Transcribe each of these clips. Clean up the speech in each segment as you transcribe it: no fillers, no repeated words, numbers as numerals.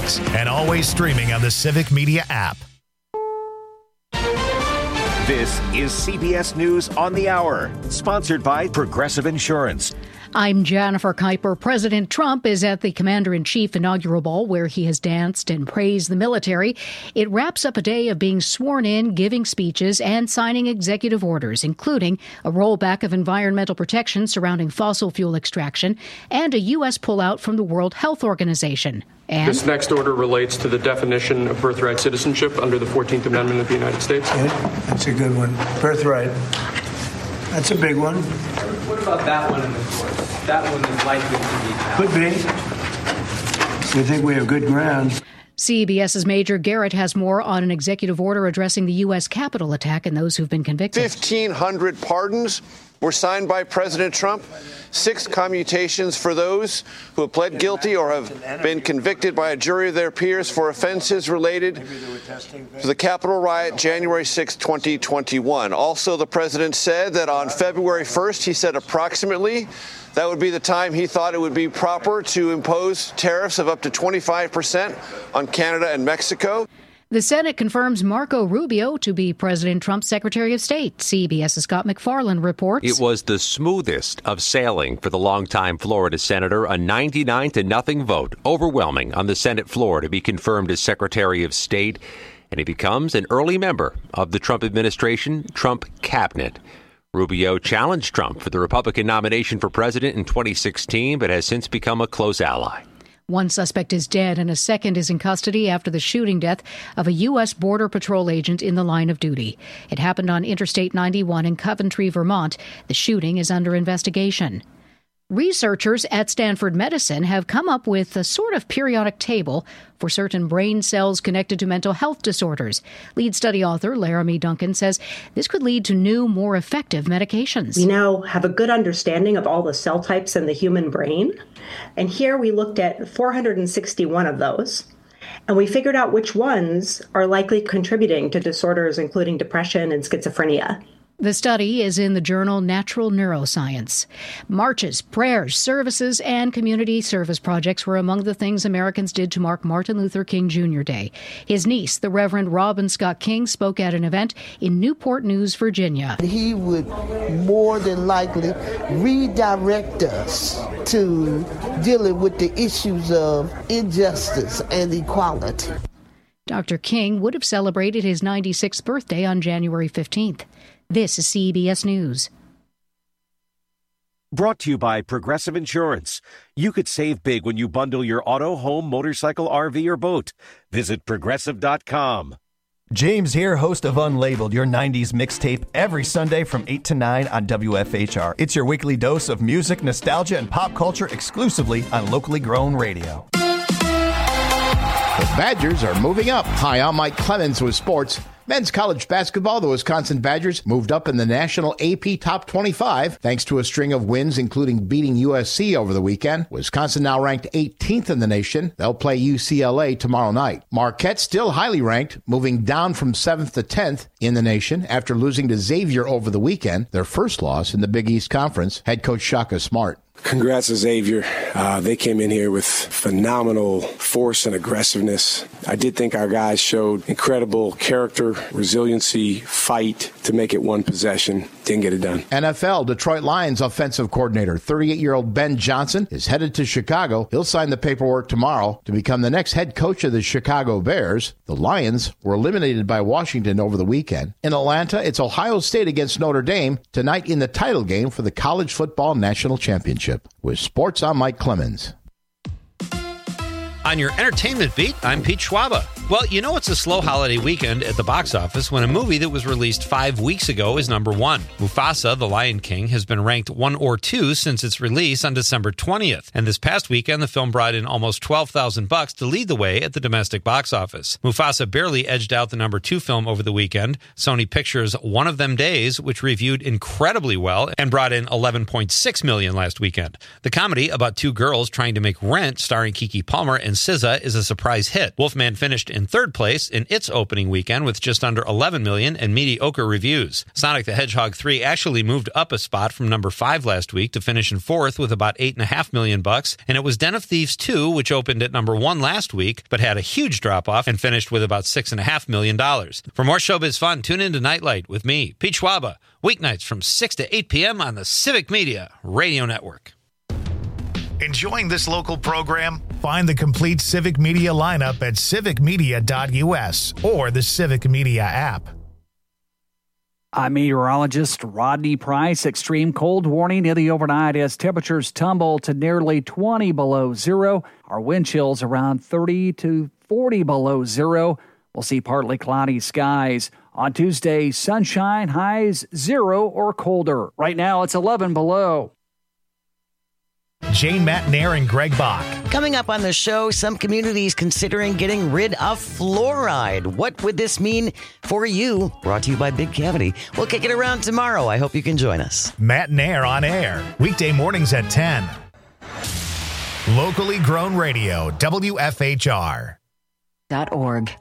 Sports, and always streaming on the Civic Media app. This is CBS News on the Hour, sponsored by Progressive Insurance. I'm Jennifer Kuiper. President Trump is at the Commander-in-Chief inaugural ball where he has danced and praised the military. It wraps up a day of being sworn in, giving speeches, and signing executive orders, including a rollback of environmental protections surrounding fossil fuel extraction and a U.S. pullout from the World Health Organization. And this next order relates to the definition of birthright citizenship under the 14th Amendment of the United States. Yeah, that's a good one. Birthright. That's a big one. What about that one in the court? That one is likely to be challenged. Could be. We think we have good grounds. CBS's Major Garrett has more on an executive order addressing the U.S. Capitol attack and those who've been convicted. 1,500 pardons were signed by President Trump. 6 commutations for those who have pled guilty or have been convicted by a jury of their peers for offenses related to the Capitol riot, January 6, 2021. Also, the president said that on February 1st, he said approximately, that would be the time he thought it would be proper to impose tariffs of up to 25% on Canada and Mexico. The Senate confirms Marco Rubio to be President Trump's Secretary of State. CBS's Scott McFarland reports. It was the smoothest of sailing for the longtime Florida senator, a 99-0 vote, overwhelming on the Senate floor to be confirmed as Secretary of State, and he becomes an early member of the Trump administration, Trump cabinet. Rubio challenged Trump for the Republican nomination for president in 2016, but has since become a close ally. One suspect is dead and a second is in custody after the shooting death of a U.S. Border Patrol agent in the line of duty. It happened on Interstate 91 in Coventry, Vermont. The shooting is under investigation. Researchers at Stanford Medicine have come up with a sort of periodic table for certain brain cells connected to mental health disorders. Lead study author Laramie Duncan says this could lead to new, more effective medications. We now have a good understanding of all the cell types in the human brain. And here we looked at 461 of those. And we figured out which ones are likely contributing to disorders including depression and schizophrenia. The study is in the journal Natural Neuroscience. Marches, prayers, services, and community service projects were among the things Americans did to mark Martin Luther King Jr. Day. His niece, the Reverend Robin Scott King, spoke at an event in Newport News, Virginia. He would more than likely redirect us to dealing with the issues of injustice and equality. Dr. King would have celebrated his 96th birthday on January 15th. This is CBS News. Brought to you by Progressive Insurance. You could save big when you bundle your auto, home, motorcycle, RV, or boat. Visit Progressive.com. James here, host of Unlabeled, your 90s mixtape, every Sunday from 8 to 9 on WFHR. It's your weekly dose of music, nostalgia, and pop culture exclusively on locally grown radio. The Badgers are moving up. Hi, I'm Mike Clemens with sports. Men's college basketball, the Wisconsin Badgers moved up in the national AP Top 25 thanks to a string of wins, including beating USC over the weekend. Wisconsin now ranked 18th in the nation. They'll play UCLA tomorrow night. Marquette still highly ranked, moving down from 7th to 10th in the nation after losing to Xavier over the weekend, their first loss in the Big East Conference. Head coach Shaka Smart. Congrats to Xavier. They came in here with phenomenal force and aggressiveness. I did think our guys showed incredible character, resiliency, fight to make it one possession. Didn't get it done. NFL, Detroit Lions offensive coordinator, 38-year-old Ben Johnson, is headed to Chicago. He'll sign the paperwork tomorrow to become the next head coach of the Chicago Bears. The Lions were eliminated by Washington over the weekend. In Atlanta, it's Ohio State against Notre Dame tonight in the title game for the College Football National Championship. With sports, I'm Mike Clemens. On your entertainment beat, I'm Pete Schwaba. Well, you know it's a slow holiday weekend at the box office when a movie that was released 5 weeks ago is number one. Mufasa, The Lion King, has been ranked 1 or 2 since its release on December 20th. And this past weekend, the film brought in almost $12,000 to lead the way at the domestic box office. Mufasa barely edged out the number 2 film over the weekend, Sony Pictures' One of Them Days, which reviewed incredibly well and brought in $11.6 million last weekend. The comedy about 2 girls trying to make rent, starring Keke Palmer and SZA is a surprise hit. Wolfman finished in third place in its opening weekend with just under 11 million and mediocre reviews. Sonic the Hedgehog 3 actually moved up a spot from number 5 last week to finish in fourth with about $8.5 million, and it was Den of Thieves 2, which opened at number 1 last week, but had a huge drop-off and finished with about $6.5 million. For more showbiz fun, tune in to Nightlight with me, Pete Schwaba, weeknights from 6 to 8 p.m. on the Civic Media Radio Network. Enjoying this local program? Find the complete Civic Media lineup at civicmedia.us or the Civic Media app. I'm meteorologist Rodney Price. Extreme cold warning in the overnight as temperatures tumble to nearly 20 below zero. Our wind chills around 30 to 40 below zero. We'll see partly cloudy skies. On Tuesday, sunshine, highs 0 or colder. Right now, it's 11 below. Jane Matnair and Greg Bach. Coming up on the show, some communities considering getting rid of fluoride. What would this mean for you? Brought to you by Big Cavity. We'll kick it around tomorrow. I hope you can join us. Matnair on air, weekday mornings at 10. Locally grown radio, WFHR.org.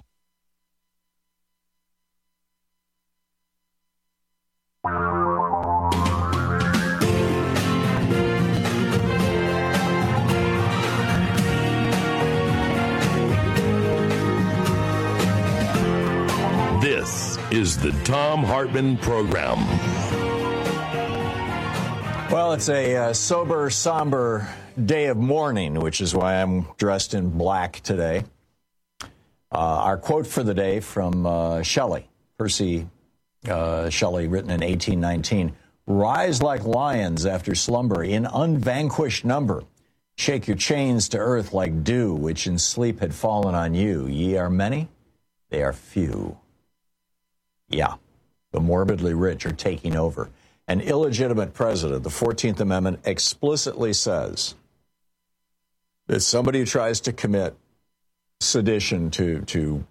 This is the Thom Hartmann Program. Well, it's a sober, somber day of mourning, which is why I'm dressed in black today. Our quote for the day from Shelley, Percy Shelley, written in 1819. Rise like lions after slumber in unvanquished number. Shake your chains to earth like dew, which in sleep had fallen on you. Ye are many, they are few. Yeah, the morbidly rich are taking over. An illegitimate president, the 14th Amendment explicitly says that somebody who tries to commit sedition to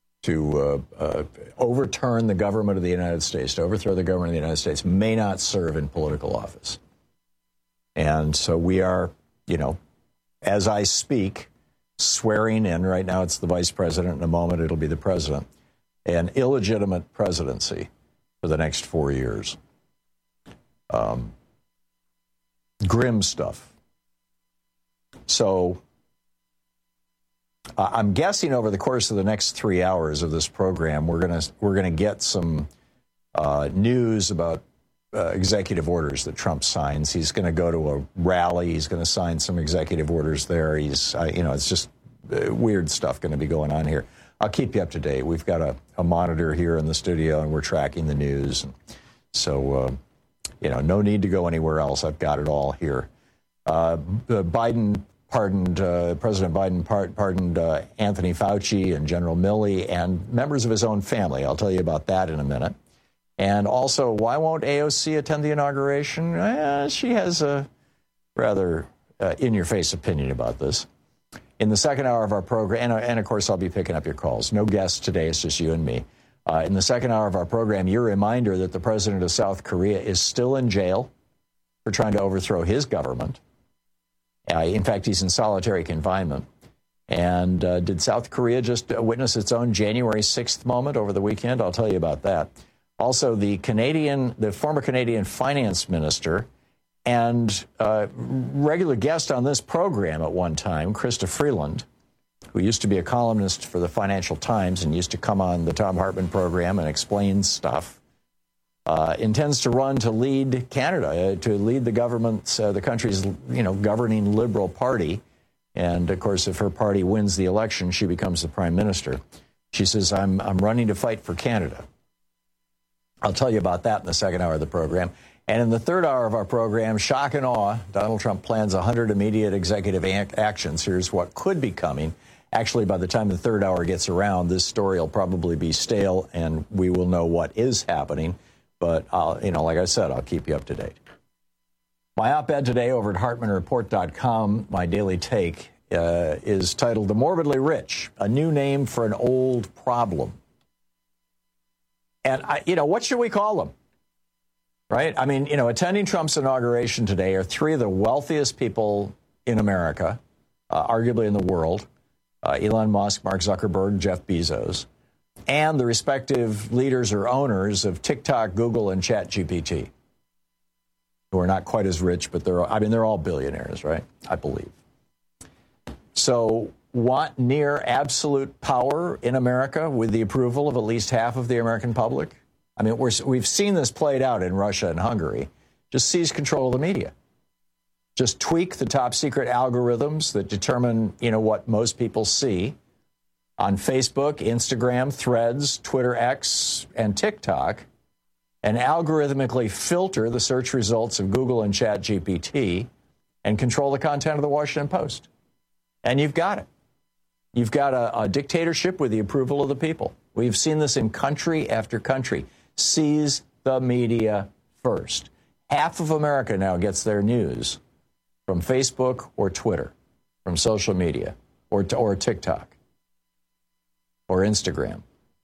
overturn the government of the United States, to overthrow the government of the United States, may not serve in political office. And so we are, as I speak, swearing in. Right now it's the vice president. In a moment it'll be the president. An illegitimate presidency for the next 4 years. Grim stuff. So I'm guessing over the course of the next 3 hours of this program, we're gonna get some news about executive orders that Trump signs. He's going to go to a rally. He's going to sign some executive orders there. He's, it's just weird stuff going to be going on here. I'll keep you up to date. We've got a monitor here in the studio, and we're tracking the news. And so, no need to go anywhere else. I've got it all here. President Biden pardoned Anthony Fauci and General Milley and members of his own family. I'll tell you about that in a minute. And also, why won't AOC attend the inauguration? She has a rather in-your-face opinion about this. In the second hour of our program, and of course, I'll be picking up your calls. No guests today, it's just you and me. In the second hour of our program, your reminder that the president of South Korea is still in jail for trying to overthrow his government. In fact, he's in solitary confinement. And did South Korea just witness its own January 6th moment over the weekend? I'll tell you about that. Also, the former Canadian finance minister and regular guest on this program at one time, Krista Freeland, who used to be a columnist for the Financial Times and used to come on the Thom Hartmann program and explain stuff, intends to run to lead Canada, to lead the government's, the country's, governing Liberal Party. And of course, if her party wins the election, she becomes the prime minister. She says, I'm running to fight for Canada. I'll tell you about that in the second hour of the program. And in the third hour of our program, shock and awe, Donald Trump plans 100 immediate executive actions. Here's what could be coming. Actually, by the time the third hour gets around, this story will probably be stale, and we will know what is happening. But, like I said, I'll keep you up to date. My op-ed today over at HartmannReport.com, my daily take, is titled The Morbidly Rich, a new name for an old problem. And, what should we call them? Right? I mean, attending Trump's inauguration today are three of the wealthiest people in America, arguably in the world. Elon Musk, Mark Zuckerberg, Jeff Bezos, and the respective leaders or owners of TikTok, Google, and ChatGPT, who are not quite as rich, but they're all billionaires, right? I believe. So want near absolute power in America with the approval of at least half of the American public? I mean, we've seen this played out in Russia and Hungary. Just seize control of the media. Just tweak the top secret algorithms that determine, what most people see on Facebook, Instagram, Threads, Twitter X, and TikTok, and algorithmically filter the search results of Google and ChatGPT and control the content of the Washington Post. And you've got it. You've got a dictatorship with the approval of the people. We've seen this in country after country. Seize the media first. Half of America now gets their news from Facebook or Twitter, from social media, or TikTok, or Instagram.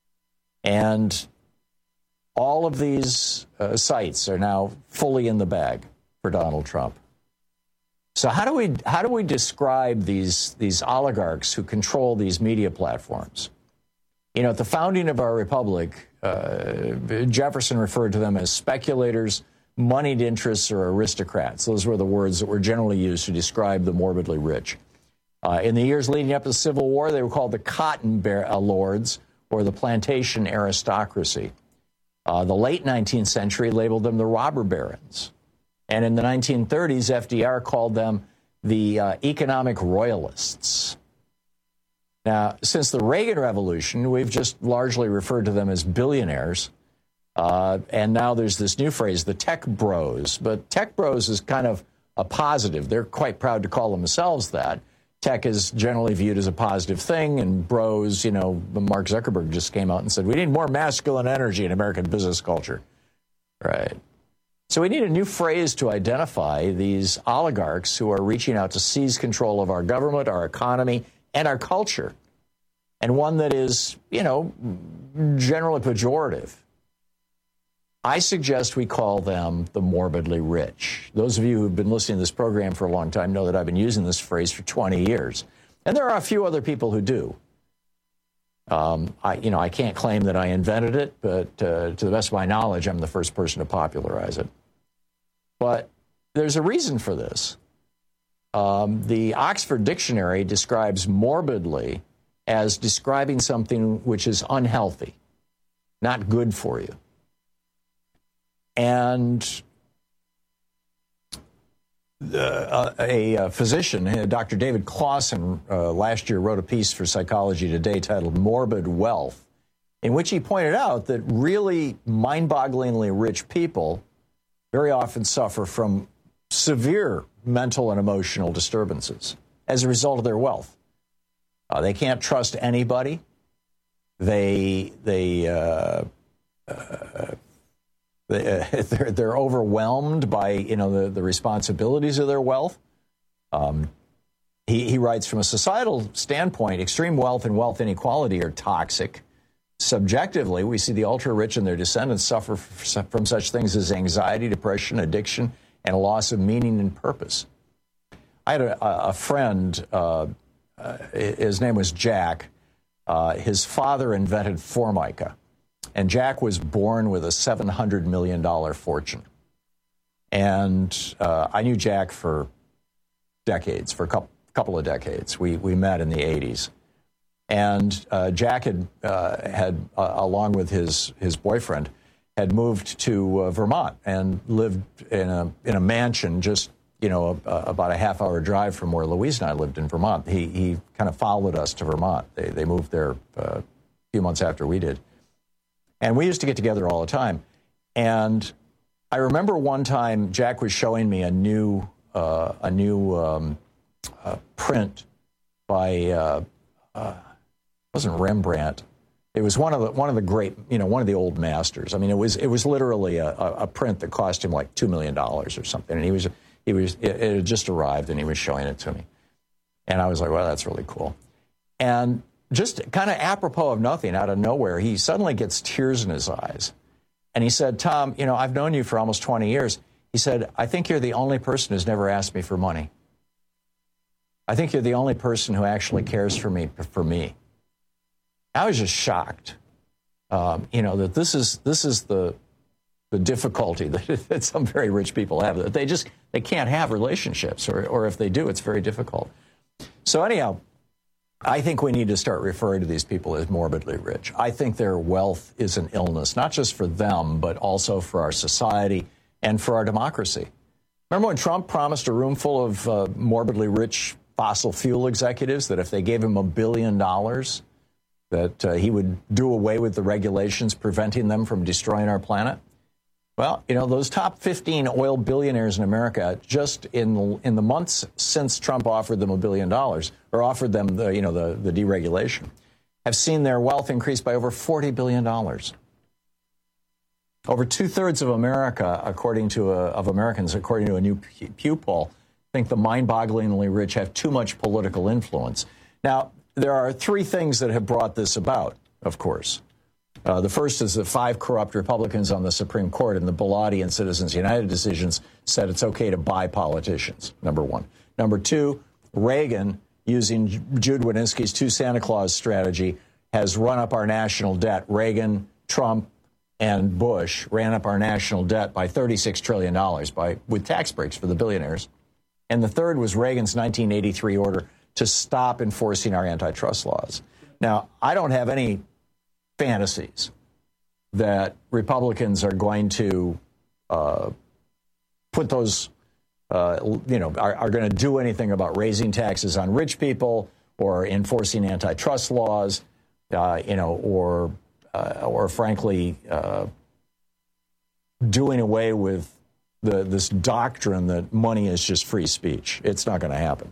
And all of these sites are now fully in the bag for Donald Trump. So how do we describe these oligarchs who control these media platforms? At the founding of our republic, Jefferson referred to them as speculators, moneyed interests, or aristocrats. Those were the words that were generally used to describe the morbidly rich. In the years leading up to the Civil War, they were called the Cotton Lords or the plantation aristocracy. The late 19th century labeled them the robber barons. And in the 1930s, FDR called them the economic royalists. Now, since the Reagan Revolution, we've just largely referred to them as billionaires. And now there's this new phrase, the tech bros. But tech bros is kind of a positive. They're quite proud to call themselves that. Tech is generally viewed as a positive thing, and bros, Mark Zuckerberg just came out and said, we need more masculine energy in American business culture. Right. So we need a new phrase to identify these oligarchs who are reaching out to seize control of our government, our economy, and our culture. And one that is, generally pejorative. I suggest we call them the morbidly rich. Those of you who've been listening to this program for a long time know that I've been using this phrase for 20 years. And there are a few other people who do. I can't claim that I invented it, but to the best of my knowledge, I'm the first person to popularize it. But there's a reason for this. The Oxford Dictionary describes morbidly as describing something which is unhealthy, not good for you. And a physician, Dr. David Clausen, last year wrote a piece for Psychology Today titled Morbid Wealth, in which he pointed out that really mind-bogglingly rich people very often suffer from severe mental and emotional disturbances as a result of their wealth. They can't trust anybody. They're overwhelmed by the responsibilities of their wealth. He writes, from a societal standpoint, extreme wealth and wealth inequality are toxic. Subjectively, we see the ultra-rich and their descendants suffer from such things as anxiety, depression, addiction, and a loss of meaning and purpose. I had a friend, his name was Jack. His father invented Formica. And Jack was born with a $700 million fortune. And I knew Jack for decades, for a couple of decades. We met in the 80s. And Jack had along with his boyfriend, had moved to Vermont and lived in a mansion just, about a half-hour drive from where Louise and I lived in Vermont. He kind of followed us to Vermont. They moved there a few months after we did. And we used to get together all the time. And I remember one time Jack was showing me a new print by it wasn't Rembrandt. It was one of the great, one of the old masters. I mean, it was literally a print that cost him like $2 million or something. And it had just arrived, and he was showing it to me. And I was like, well, that's really cool. And just kind of apropos of nothing, out of nowhere, he suddenly gets tears in his eyes. And he said, Tom, I've known you for almost 20 years. He said, I think you're the only person who's never asked me for money. I think you're the only person who actually cares for me. I was just shocked, that this is the difficulty that some very rich people have. That they can't have relationships, or if they do, it's very difficult. So anyhow, I think we need to start referring to these people as morbidly rich. I think their wealth is an illness, not just for them, but also for our society and for our democracy. Remember when Trump promised a room full of morbidly rich fossil fuel executives that if they gave him $1 billion, that he would do away with the regulations preventing them from destroying our planet? Well, those top 15 oil billionaires in America, just in the months since Trump offered them $1 billion, or offered them the deregulation, have seen their wealth increase by over $40 billion. Over 2/3 of America, according to a new Pew poll, think the mind-bogglingly rich have too much political influence. Now, there are 3 things that have brought this about, of course. The first is that 5 corrupt Republicans on the Supreme Court in the Bellotti and Citizens United decisions said it's okay to buy politicians, number 1. Number 2, Reagan, using Jude Wanniski's 2 Santa Claus strategy, has run up our national debt. Reagan, Trump, and Bush ran up our national debt by $36 trillion with tax breaks for the billionaires. And the third was Reagan's 1983 order to stop enforcing our antitrust laws. Now, I don't have any fantasies that Republicans are going to put those, are going to do anything about raising taxes on rich people or enforcing antitrust laws, or frankly, doing away with this doctrine that money is just free speech. It's not going to happen.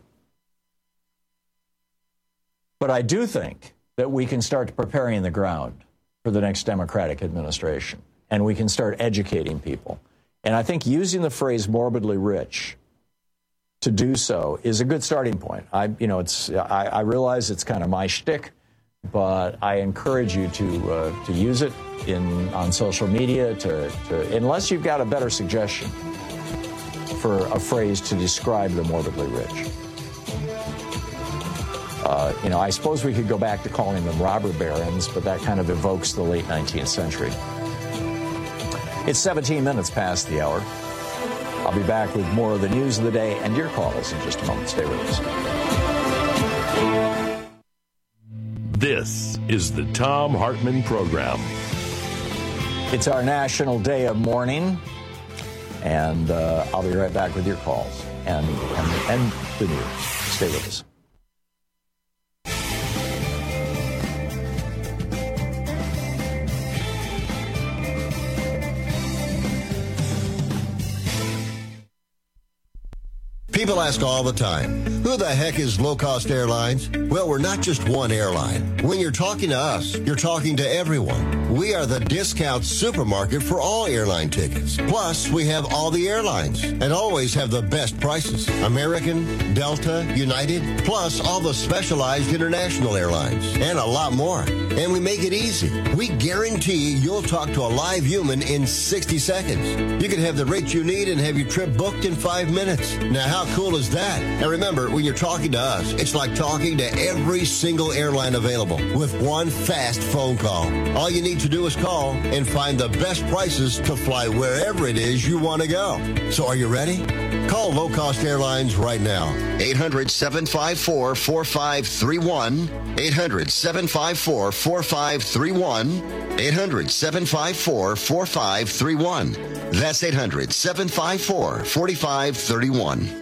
But I do think that we can start preparing the ground for the next Democratic administration, and we can start educating people. And I think using the phrase morbidly rich to do so is a good starting point. I realize it's kind of my shtick, but I encourage you to use it on social media unless you've got a better suggestion for a phrase to describe the morbidly rich. I suppose we could go back to calling them robber barons, but that kind of evokes the late 19th century. It's 17 minutes past the hour. I'll be back with more of the news of the day and your calls in just a moment. Stay with us. This is the Thom Hartmann Program. It's our National Day of Mourning, and I'll be right back with your calls and the news. Stay with us. People ask all the time, who the heck is Low Cost Airlines? Well, we're not just one airline. When you're talking to us, you're talking to everyone. We are the discount supermarket for all airline tickets. Plus, we have all the airlines and always have the best prices. American, Delta, United, plus all the specialized international airlines and a lot more. And we make it easy. We guarantee you'll talk to a live human in 60 seconds. You can have the rate you need and have your trip booked in 5 minutes. Now, how cool is that? And remember, when you're talking to us, it's like talking to every single airline available with one fast phone call. All you need to do is call and find the best prices to fly wherever it is you want to go. So are you ready? Call Low Cost Airlines right now. 800-754-4531. 800-754-4531. 800-754-4531. That's 800-754-4531.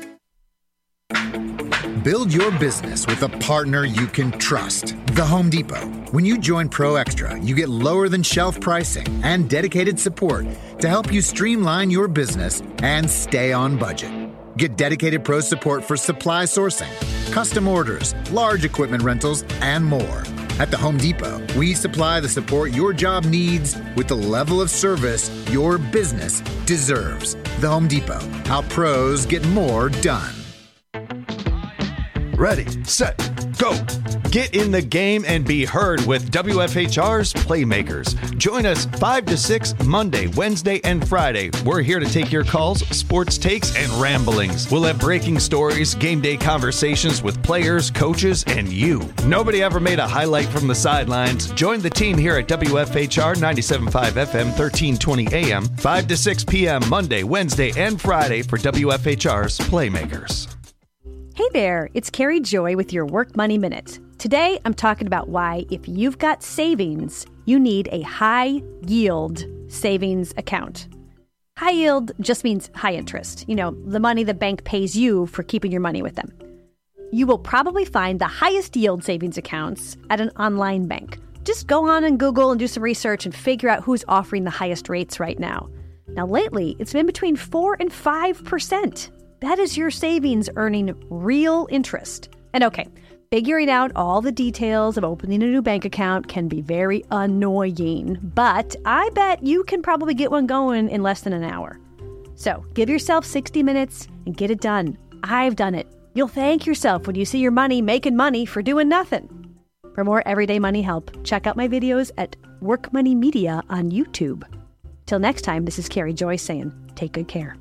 Build your business with a partner you can trust. The Home Depot. When you join Pro Extra, you get lower than shelf pricing and dedicated support to help you streamline your business and stay on budget. Get dedicated pro support for supply sourcing, custom orders, large equipment rentals, and more. At the Home Depot, we supply the support your job needs with the level of service your business deserves. The Home Depot. How pros get more done. Ready, set, go. Get in the game and be heard with WFHR's Playmakers. Join us 5 to 6 Monday, Wednesday, and Friday. We're here to take your calls, sports takes, and ramblings. We'll have breaking stories, game day conversations with players, coaches, and you. Nobody ever made a highlight from the sidelines. Join the team here at WFHR 97.5 FM, 1320 AM, 5 to 6 p.m. Monday, Wednesday, and Friday for WFHR's Playmakers. Hey there, it's Carrie Joy with your Work Money Minute. Today, I'm talking about why, if you've got savings, you need a high-yield savings account. High yield just means high interest. You know, the money the bank pays you for keeping your money with them. You will probably find the highest yield savings accounts at an online bank. Just go on and Google and do some research and figure out who's offering the highest rates right now. Now, lately, it's been between 4 and 5%. That is your savings earning real interest. And okay, figuring out all the details of opening a new bank account can be very annoying, but I bet you can probably get one going in less than an hour. So give yourself 60 minutes and get it done. I've done it. You'll thank yourself when you see your money making money for doing nothing. For more everyday money help, check out my videos at Work Money Media on YouTube. Till next time, this is Carrie Joy saying, take good care.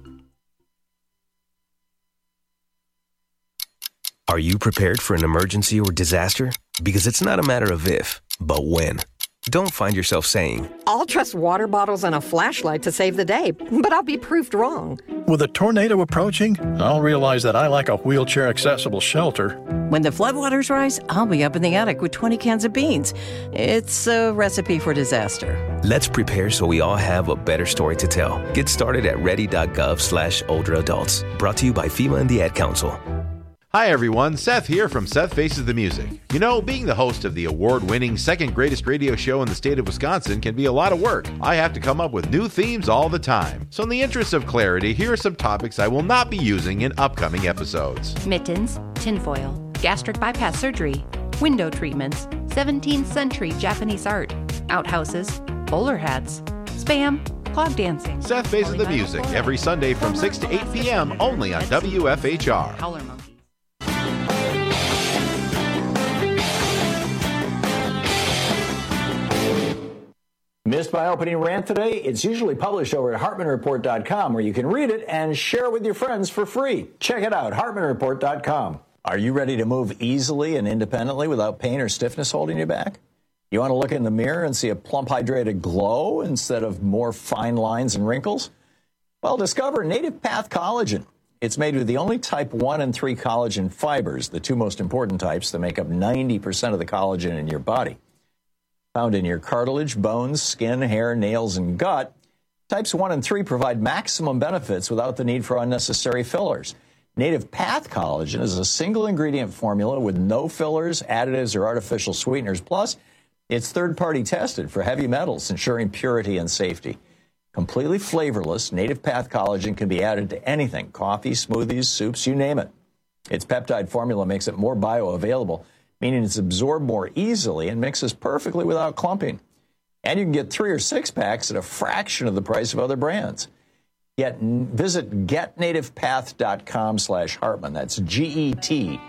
Are you prepared for an emergency or disaster? Because it's not a matter of if, but when. Don't find yourself saying, I'll trust water bottles and a flashlight to save the day, but I'll be proved wrong. With a tornado approaching, I'll realize that I lack a wheelchair-accessible shelter. When the floodwaters rise, I'll be up in the attic with 20 cans of beans. It's a recipe for disaster. Let's prepare so we all have a better story to tell. Get started at ready.gov/older adults. Brought to you by FEMA and the Ad Council. Hi everyone, Seth here from Seth Faces the Music. You know, being the host of the award-winning second greatest radio show in the state of Wisconsin can be a lot of work. I have to come up with new themes all the time. So in the interest of clarity, here are some topics I will not be using in upcoming episodes. Mittens, tinfoil, gastric bypass surgery, window treatments, 17th century Japanese art, outhouses, bowler hats, spam, clog dancing. Seth Faces the Music every Sunday from 6 to 8 p.m. only on WFHR. Howler Monkey. Missed my opening rant today? It's usually published over at HartmanReport.com, where you can read it and share it with your friends for free. Check it out, HartmanReport.com. Are you ready to move easily and independently without pain or stiffness holding you back? You want to look in the mirror and see a plump, hydrated glow instead of more fine lines and wrinkles? Well, discover Native Path Collagen. It's made with the only type 1 and 3 collagen fibers, the two most important types that make up 90% of the collagen in your body. Found in your cartilage, bones, skin, hair, nails, and gut, types 1 and 3 provide maximum benefits without the need for unnecessary fillers. Native Path Collagen is a single-ingredient formula with no fillers, additives, or artificial sweeteners. Plus, it's third-party tested for heavy metals, ensuring purity and safety. Completely flavorless, Native Path Collagen can be added to anything, coffee, smoothies, soups, you name it. Its peptide formula makes it more bioavailable, meaning it's absorbed more easily and mixes perfectly without clumping. And you can get 3 or 6 packs at a fraction of the price of other brands. Visit getnativepath.com/Hartman. That's G-E-T,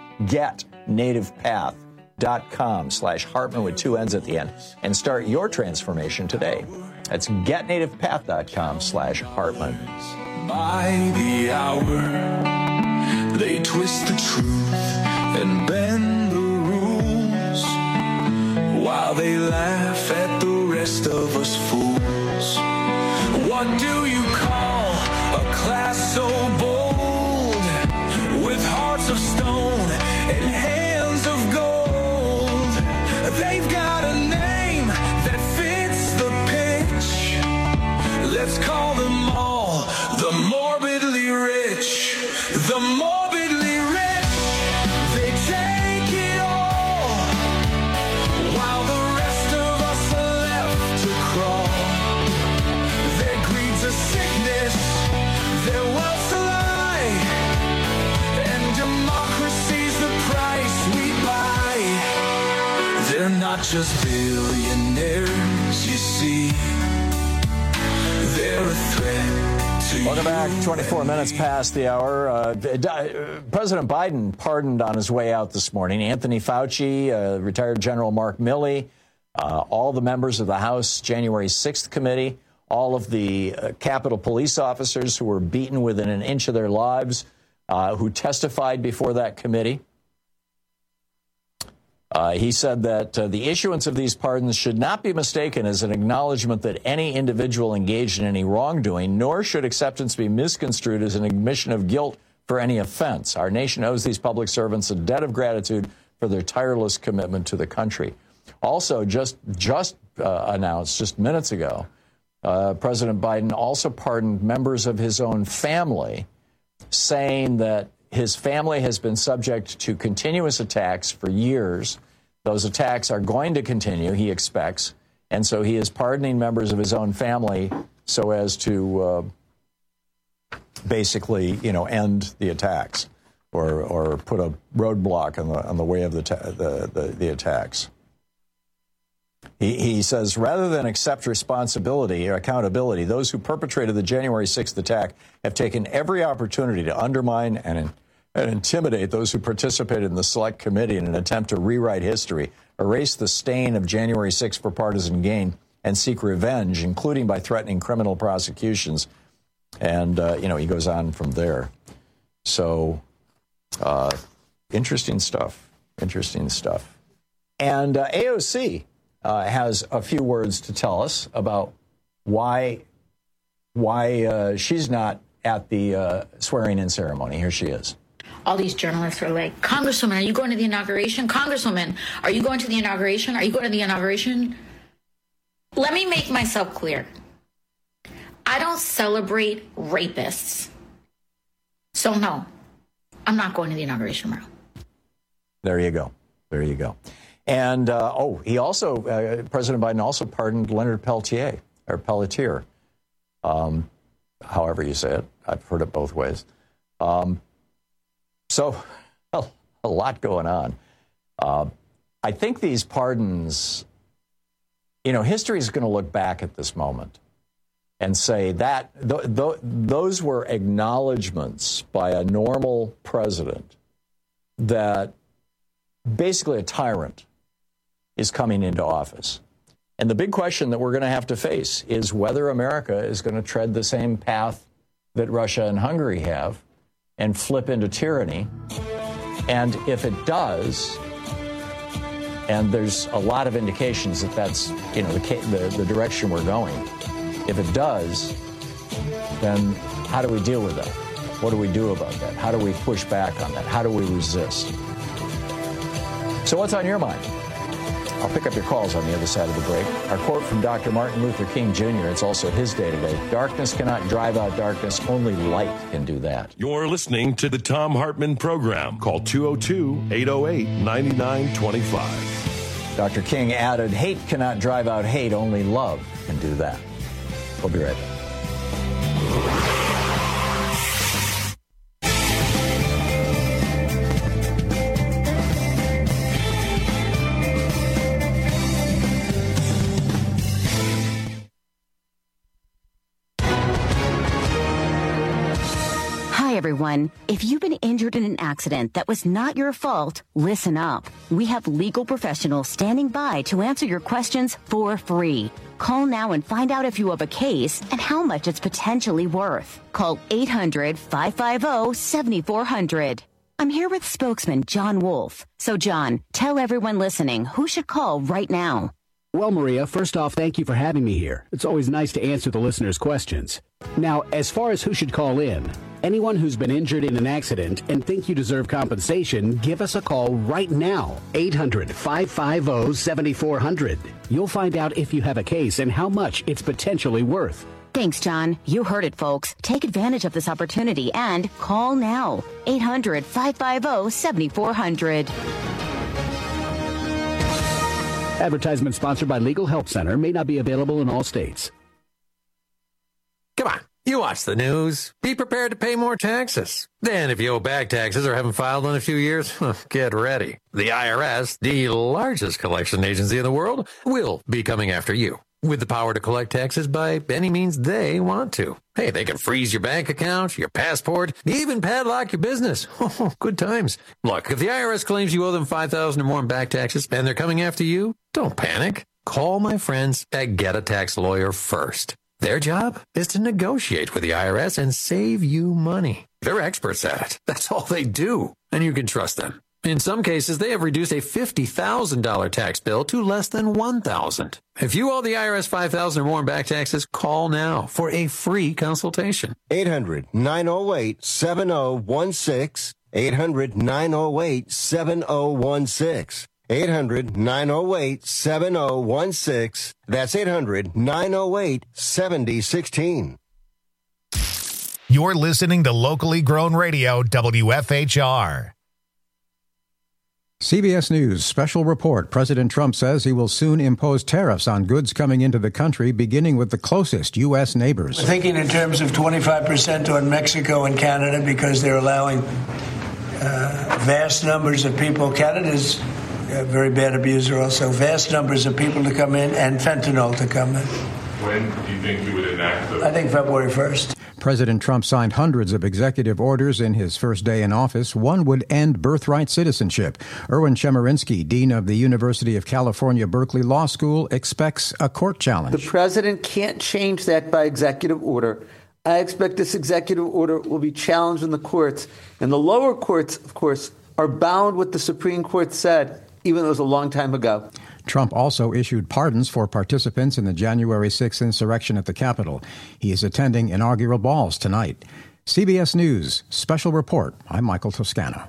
getnativepath.com/Hartman with 2 N's at the end. And start your transformation today. That's getnativepath.com/Hartman. By the hour, they twist the truth and bend the rules while they laugh at the rest of us fools. What do you call a class so bold with hearts of stone and hands of gold? They've got a name that fits the pitch. Let's call them all the morbidly rich. The morbidly rich. They take it all while the rest of us are left to crawl. Their greed's a sickness, their wealth's a lie, and democracy's the price we buy. They're not just billionaires, you see. They're a threat Welcome back. 24 minutes past the hour. President Biden pardoned on his way out this morning Anthony Fauci, retired General Mark Milley, all the members of the House January 6th committee, all of the Capitol police officers who were beaten within an inch of their lives, who testified before that committee. He said that the issuance of these pardons should not be mistaken as an acknowledgement that any individual engaged in any wrongdoing, nor should acceptance be misconstrued as an admission of guilt for any offense. Our nation owes these public servants a debt of gratitude for their tireless commitment to the country. Also, just announced just minutes ago, President Biden also pardoned members of his own family, saying that his family has been subject to continuous attacks for years. Those attacks are going to continue, he expects. And so he is pardoning members of his own family so as to basically, end the attacks or put a roadblock on the way of the attacks. He says, rather than accept responsibility or accountability, those who perpetrated the January 6th attack have taken every opportunity to undermine and intimidate those who participated in the select committee in an attempt to rewrite history, erase the stain of January 6th for partisan gain, and seek revenge, including by threatening criminal prosecutions. And, he goes on from there. So, interesting stuff. And AOC has a few words to tell us about why she's not at the swearing-in ceremony. Here she is. All these journalists are like, Congresswoman, are you going to the inauguration? Congresswoman, are you going to the inauguration? Are you going to the inauguration? Let me make myself clear. I don't celebrate rapists. So, no, I'm not going to the inauguration tomorrow. There you go. And, he also, President Biden also pardoned Leonard Peltier, however you say it. I've heard it both ways. So a lot going on. I think these pardons, history is going to look back at this moment and say that those were acknowledgments by a normal president that basically a tyrant is coming into office. And the big question that we're going to have to face is whether America is going to tread the same path that Russia and Hungary have and flip into tyranny. And if it does, and there's a lot of indications that that's, the direction we're going. If it does, then how do we deal with that? What do we do about that? How do we push back on that? How do we resist? So what's on your mind? I'll pick up your calls on the other side of the break. Our quote from Dr. Martin Luther King Jr., it's also his day today. Darkness cannot drive out darkness. Only light can do that. You're listening to the Thom Hartmann Program. Call 202-808-9925. Dr. King added, hate cannot drive out hate. Only love can do that. We'll be right back. Everyone, if you've been injured in an accident that was not your fault, listen up. We have legal professionals standing by to answer your questions for free. Call now and find out if you have a case and how much it's potentially worth. Call 800-550-7400. I'm here with spokesman John Wolf. So, John, tell everyone listening who should call right now. Well, Maria, first off, thank you for having me here. It's always nice to answer the listeners' questions. Now, as far as who should call in, anyone who's been injured in an accident and think you deserve compensation, give us a call right now. 800-550-7400. You'll find out if you have a case and how much it's potentially worth. Thanks, John. You heard it, folks. Take advantage of this opportunity and call now. 800-550-7400. Advertisement sponsored by Legal Help Center. May not be available in all states. Come on. You watch the news. Be prepared to pay more taxes. Then if you owe back taxes or haven't filed in a few years, get ready. The IRS, the largest collection agency in the world, will be coming after you. with the power to collect taxes by any means they want to. Hey, they can freeze your bank account, your passport, even padlock your business. Oh, good times. Look, if the IRS claims you owe them $5,000 or more in back taxes and they're coming after you, don't panic. Call my friends at Get a Tax Lawyer first. Their job is to negotiate with the IRS and save you money. They're experts at it. That's all they do, and you can trust them. In some cases, they have reduced a $50,000 tax bill to less than $1,000. If you owe the IRS $5,000 or more in back taxes, call now for a free consultation. 800-908-7016. 800-908-7016. 800-908-7016. That's 800-908-7016. You're listening to locally grown radio, WFHR. CBS News special report. President Trump says he will soon impose tariffs on goods coming into the country, beginning with the closest U.S. neighbors. We're thinking in terms of 25% on Mexico and Canada because they're allowing vast numbers of people. Canada's a very bad abuser also. Vast numbers of people to come in and fentanyl to come in. When do you think you would enact those? I think February 1st. President Trump signed hundreds of executive orders in his first day in office. One would end birthright citizenship. Erwin Chemerinsky, dean of the University of California, Berkeley Law School, expects a court challenge. The president can't change that by executive order. I expect this executive order will be challenged in the courts. And the lower courts, of course, are bound what the Supreme Court said, even though it was a long time ago. Trump also issued pardons for participants in the January 6th insurrection at the Capitol. He is attending inaugural balls tonight. CBS News special report. I'm Michael Toscano.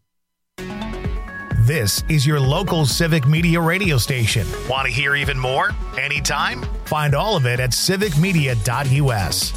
This is your local Civic Media radio station. Want to hear even more? Anytime? Find all of it at civicmedia.us.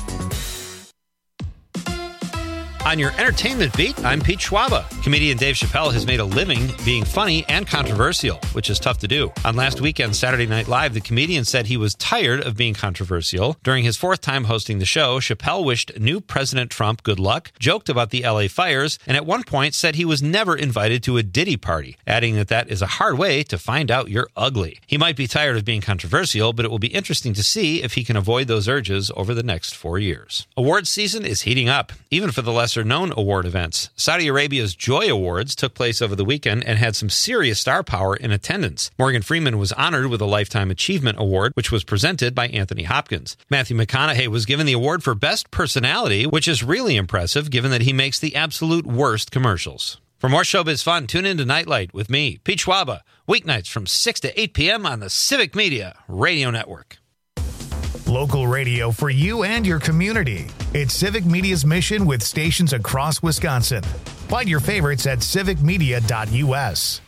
On your entertainment beat, I'm Pete Schwaba. Comedian Dave Chappelle has made a living being funny and controversial, which is tough to do. On last weekend's Saturday Night Live, the comedian said he was tired of being controversial. During his fourth time hosting the show, Chappelle wished new President Trump good luck, joked about the LA fires, and at one point said he was never invited to a Diddy party, adding that that is a hard way to find out you're ugly. He might be tired of being controversial, but it will be interesting to see if he can avoid those urges over the next 4 years. Awards season is heating up, even for the lesser-known award events. Saudi Arabia's Joy Awards took place over the weekend and had some serious star power in attendance. Morgan Freeman was honored with a Lifetime Achievement Award, which was presented by Anthony Hopkins. Matthew McConaughey was given the award for Best Personality, which is really impressive given that he makes the absolute worst commercials. For more showbiz fun, tune in to Nightlight with me, Pete Schwaba, weeknights from 6 to 8 p.m. on the Civic Media Radio Network. Local radio for you and your community. It's Civic Media's mission with stations across Wisconsin. Find your favorites at civicmedia.us.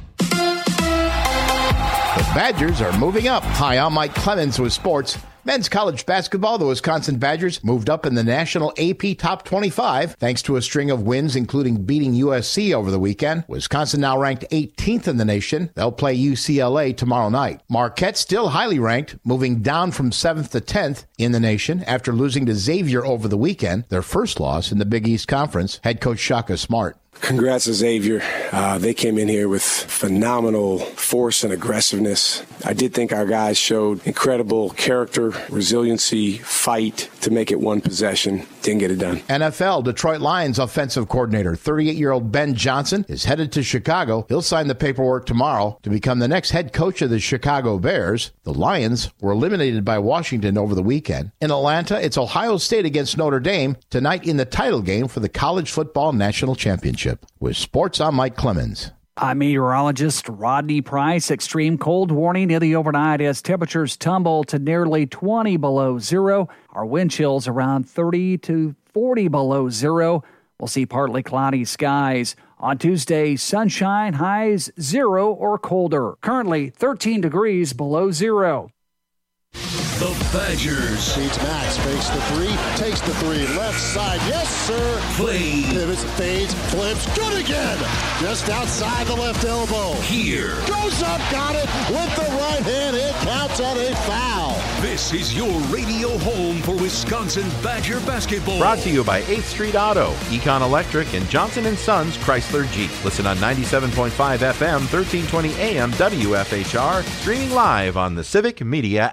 The Badgers are moving up. Hi, I'm Mike Clemens with sports. Men's college basketball, the Wisconsin Badgers moved up in the national AP Top 25 thanks to a string of wins, including beating USC over the weekend. Wisconsin now ranked 18th in the nation. They'll play UCLA tomorrow night. Marquette still highly ranked, moving down from 7th to 10th in the nation after losing to Xavier over the weekend, their first loss in the Big East Conference. Head coach Shaka Smart. Congrats to Xavier. They came in here with phenomenal force and aggressiveness. I did think our guys showed incredible character, resiliency, fight to make it one possession. Didn't get it done. NFL, Detroit Lions offensive coordinator, 38-year-old Ben Johnson, is headed to Chicago. He'll sign the paperwork tomorrow to become the next head coach of the Chicago Bears. The Lions were eliminated by Washington over the weekend. In Atlanta, it's Ohio State against Notre Dame tonight in the title game for the College Football National Championship. With sports, I'm Mike Clemens. I'm meteorologist Rodney Price. Extreme cold warning in the overnight as temperatures tumble to nearly 20 below zero. Our wind chills around 30 to 40 below zero. We'll see partly cloudy skies. On Tuesday, sunshine, highs 0 or colder. Currently 13 degrees below zero. The Badgers. Feeds Max, fakes the three, takes the three, left side, yes sir. Play. Pivots, fades, flips, good again. Just outside the left elbow. Here. Goes up, got it with the right hand. It counts on a foul. This is your radio home for Wisconsin Badger basketball. Brought to you by 8th Street Auto, Econ Electric, and Johnson & Sons Chrysler Jeep. Listen on 97.5 FM, 1320 AM, WFHR, streaming live on the Civic Media app.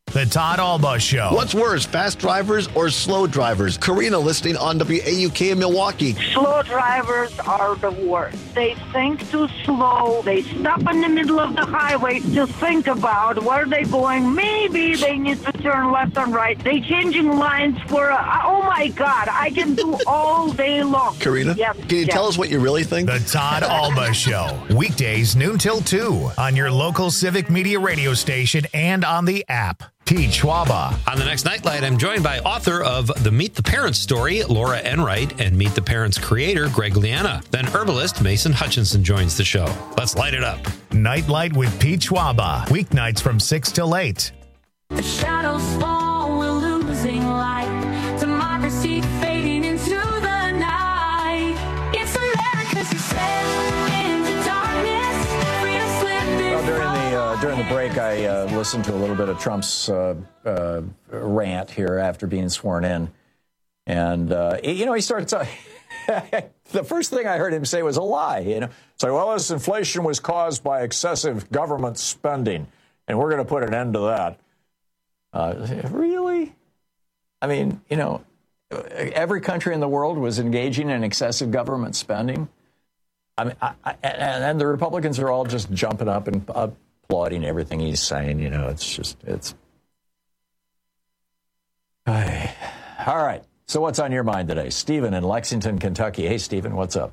The Todd Alba Show. What's worse, fast drivers or slow drivers? Karina listening on WAUK in Milwaukee. Slow drivers are the worst. They think too slow. They stop in the middle of the highway to think about where they're going. Maybe they need to turn left and right. They changing lines for, oh my God, I can do all day long. Karina, can you tell us what you really think? The Todd Alba Show. Weekdays noon till 2 on your local Civic Media radio station and on the app. Pete Schwaba. On the next Nightlight, I'm joined by author of the Meet the Parents story, Laura Enright, and Meet the Parents creator, Greg Liana. Then herbalist Mason Hutchinson joins the show. Let's light it up. Nightlight with Pete Schwaba. Weeknights from 6 till 8. The shadows fall, we're losing light. Democracy fading into the night. It's America's descent into darkness. Freedom slipping. Well, during the break, I listened to a little bit of Trump's rant here after being sworn in. And, he started talking. The first thing I heard him say was a lie. So, well, this inflation was caused by excessive government spending, and we're going to put an end to that. Really? I mean, every country in the world was engaging in excessive government spending. I mean, and the Republicans are all just jumping up and applauding everything he's saying. It's. All right. So what's on your mind today? Stephen in Lexington, Kentucky. Hey, Stephen, what's up?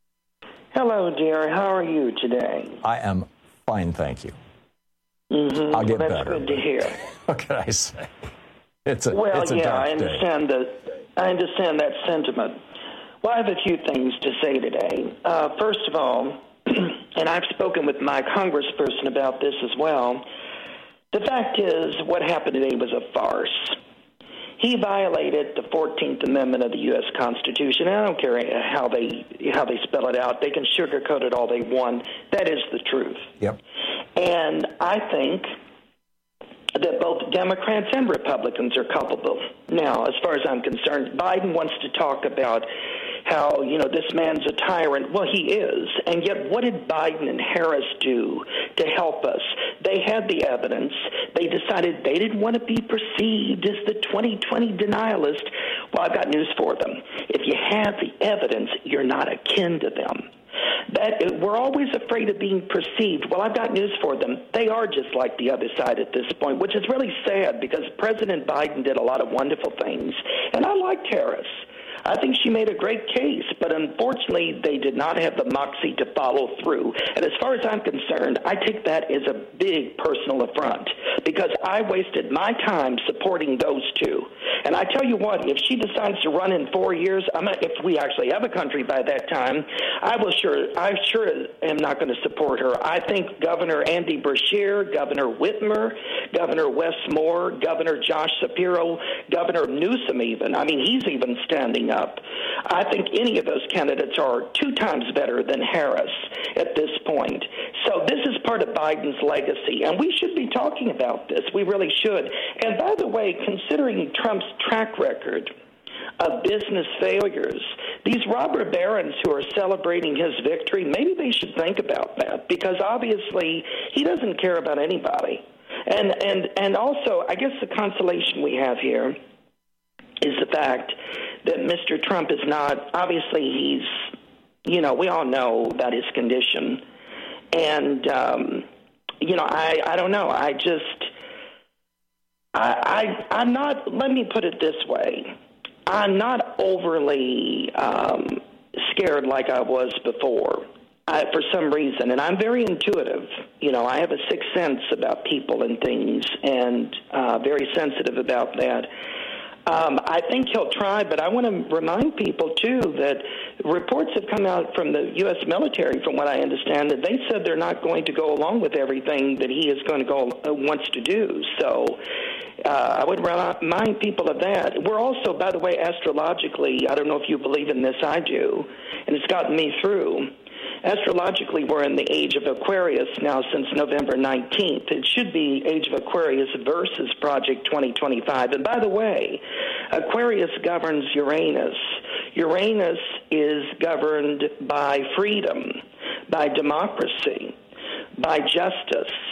Hello, dear. How are you today? I am fine, thank you. Mm-hmm. I'll get that's better. Good to hear. What can I say? It's a yeah, dark I understand day. I understand that sentiment. Well, I have a few things to say today. First of all, and I've spoken with my congressperson about this as well, the fact is what happened today was a farce. He violated the 14th Amendment of the U.S. Constitution. And I don't care how they spell it out. They can sugarcoat it all they want. That is the truth. Yep. And I think that both Democrats and Republicans are culpable. Now, as far as I'm concerned, Biden wants to talk about how, this man's a tyrant. Well, he is. And yet, what did Biden and Harris do to help us? They had the evidence. They decided they didn't want to be perceived as the 2020 denialist. Well, I've got news for them. If you have the evidence, you're not akin to them. We're always afraid of being perceived. Well, I've got news for them. They are just like the other side at this point, which is really sad because President Biden did a lot of wonderful things. And I liked Harris. I think she made a great case, but unfortunately they did not have the moxie to follow through. And as far as I'm concerned, I take that as a big personal affront because I wasted my time supporting those two. And I tell you what, if she decides to run in 4 years, if we actually have a country by that time, I sure am not going to support her. I think Governor Andy Beshear, Governor Whitmer, Governor Wes Moore, Governor Josh Shapiro, Governor Newsom even, he's even standing up. I think any of those candidates are 2 times better than Harris at this point. So this is part of Biden's legacy, and we should be talking about this. We really should. And by the way, considering Trump's track record of business failures, these robber barons who are celebrating his victory, maybe they should think about that because obviously he doesn't care about anybody. And also, I guess the consolation we have here is the fact that Mr. Trump is not, obviously we all know about his condition. And, I don't know. I'm not, let me put it this way. I'm not overly scared like I was before for some reason. And I'm very intuitive. I have a sixth sense about people and things and very sensitive about that. I think he'll try, but I want to remind people, too, that reports have come out from the U.S. military, from what I understand, that they said they're not going to go along with everything that he is going to wants to do. So I would remind people of that. We're also, by the way, astrologically, I don't know if you believe in this, I do, and it's gotten me through. Astrologically, we're in the age of Aquarius now since November 19th. It should be Age of Aquarius versus Project 2025. And by the way, Aquarius governs Uranus. Uranus is governed by freedom, by democracy, by justice.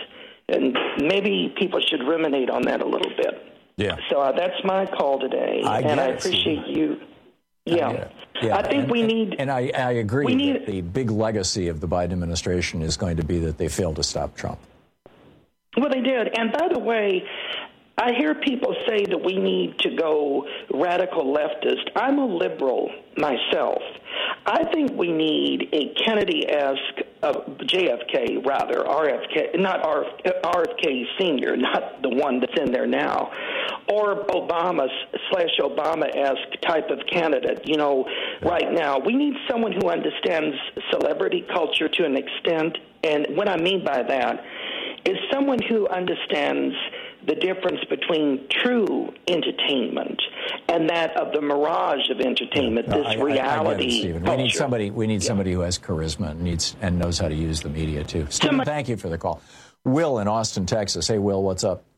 And maybe people should ruminate on that a little bit. Yeah. So that's my call today, I appreciate you. Yeah. I think we need... And I agree that the big legacy of the Biden administration is going to be that they failed to stop Trump. Well, they did. And by the way, I hear people say that we need to go radical leftist. I'm a liberal myself. I think we need a Kennedy-esque, JFK rather, RFK, not RFK Sr., not the one that's in there now, or Obama/Obama-esque type of candidate, right now. We need someone who understands celebrity culture to an extent, and what I mean by that is someone who understands the difference between true entertainment and that of the mirage of entertainment, reality I get it, Stephen. culture. We need somebody who has charisma and knows how to use the media, too. Stephen, thank you for the call. Will in Austin, Texas. Hey, Will, what's up?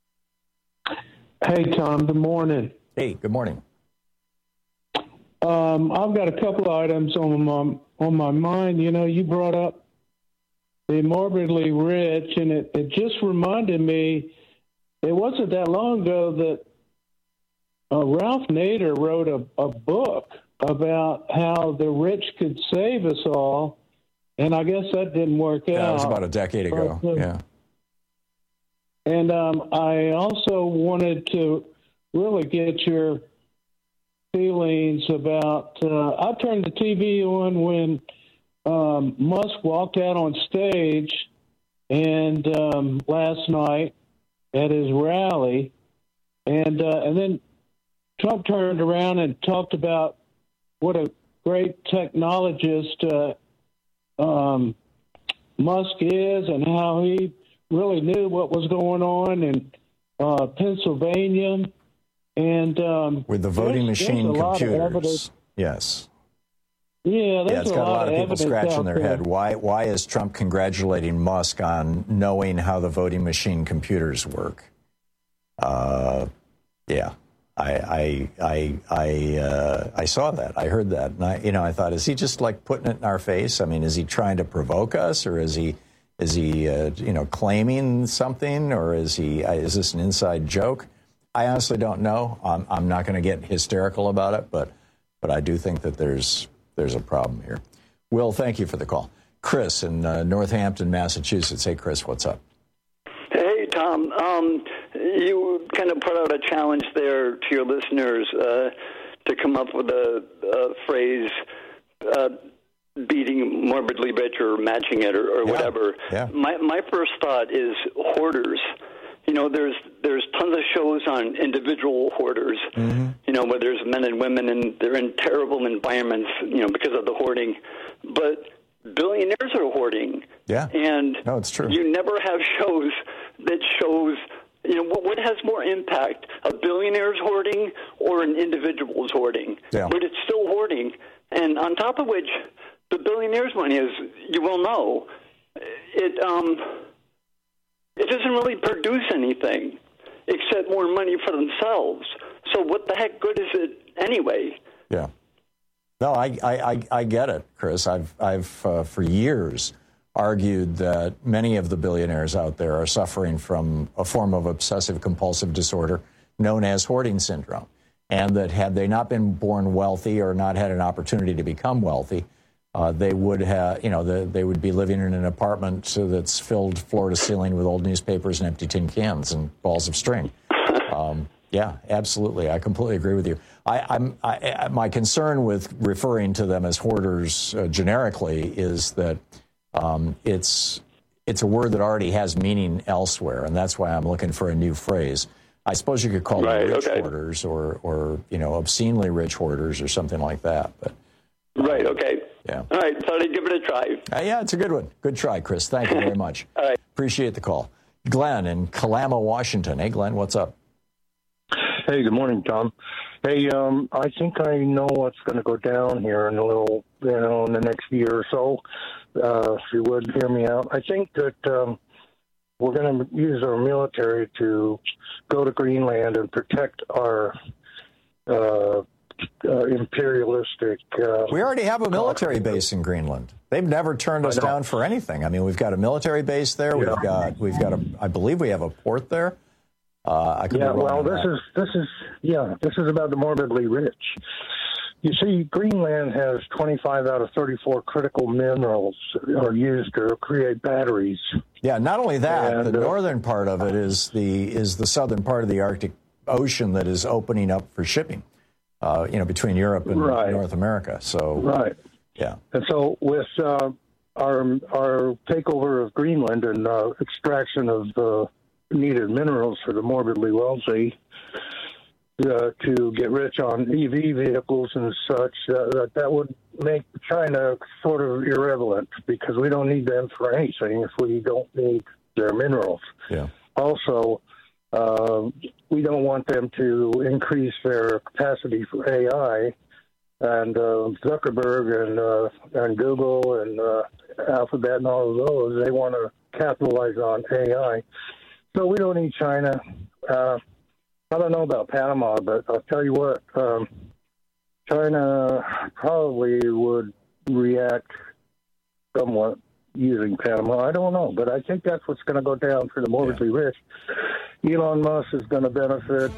Hey, Tom, good morning. Hey, good morning. I've got a couple of items on my mind. You brought up the morbidly rich, and it just reminded me, it wasn't that long ago that Ralph Nader wrote a book about how the rich could save us all, and I guess that didn't work out. That was about a decade ago, yeah. And I also wanted to really get your feelings about, I turned the TV on when Musk walked out on stage and last night at his rally, and then Trump turned around and talked about what a great technologist Musk is and how he really knew what was going on in Pennsylvania. And with the voting machine computers, yes. Yeah, it's got a lot of people scratching their head. Why is Trump congratulating Musk on knowing how the voting machine computers work? Yeah, I saw that. I heard that, and I thought, is he just like putting it in our face? I mean, is he trying to provoke us, or is he claiming something, or is this an inside joke? I honestly don't know. I'm not going to get hysterical about it, but I do think that there's a problem here. Will, thank you for the call. Chris in Northampton, Massachusetts. Hey, Chris, what's up? Hey, Tom. You kind of put out a challenge there to your listeners to come up with a phrase, beating morbidly rich or matching it or whatever. Yeah. My first thought is hoarders. There's tons of shows on individual hoarders, where there's men and women and they're in terrible environments, because of the hoarding. But billionaires are hoarding. Yeah. And no, it's true. You never have shows that shows, what has more impact, a billionaire's hoarding or an individual's hoarding? Yeah. But it's still hoarding. And on top of which, the billionaire's money, as you well know, it doesn't really produce anything except more money for themselves. So what the heck good is it anyway? Yeah. No, I get it, Chris. I've for years argued that many of the billionaires out there are suffering from a form of obsessive compulsive disorder known as hoarding syndrome, and that had they not been born wealthy or not had an opportunity to become wealthy, they would have, they would be living in an apartment that's filled floor to ceiling with old newspapers and empty tin cans and balls of string. Yeah, absolutely. I completely agree with you. My concern with referring to them as hoarders generically is that it's a word that already has meaning elsewhere, and that's why I'm looking for a new phrase. I suppose you could call them rich hoarders or obscenely rich hoarders or something like that. But right. Okay. Yeah. All right. Thought I'd give it a try. Yeah, it's a good one. Good try, Chris. Thank you very much. All right. Appreciate the call. Glenn in Kalama, Washington. Hey, Glenn, what's up? Hey, good morning, Tom. Hey, I think I know what's going to go down here in a little, in the next year or so. If you would hear me out, I think that we're going to use our military to go to Greenland and protect our imperialistic. We already have a military base in Greenland. They've never turned us down for anything. I mean, we've got a military base there. Yeah. We've got I believe we have a port there. I could be wrong on that. This is about the morbidly rich. You see, Greenland has 25 out of 34 critical minerals are used to create batteries. Yeah, not only that, the northern part of it is the southern part of the Arctic Ocean that is opening up for shipping, between Europe and North America. So yeah. And so with our takeover of Greenland and extraction of needed minerals for the morbidly wealthy, to get rich on EV vehicles and such, that would make China sort of irrelevant because we don't need them for anything if we don't need their minerals. Yeah. Also, we don't want them to increase their capacity for AI, and Zuckerberg and Google and Alphabet and all of those, they want to capitalize on AI. So we don't need China. I don't know about Panama, but I'll tell you what, China probably would react somewhat using Panama. I don't know, but I think that's what's going to go down for the morbidly rich. Elon Musk is going to benefit,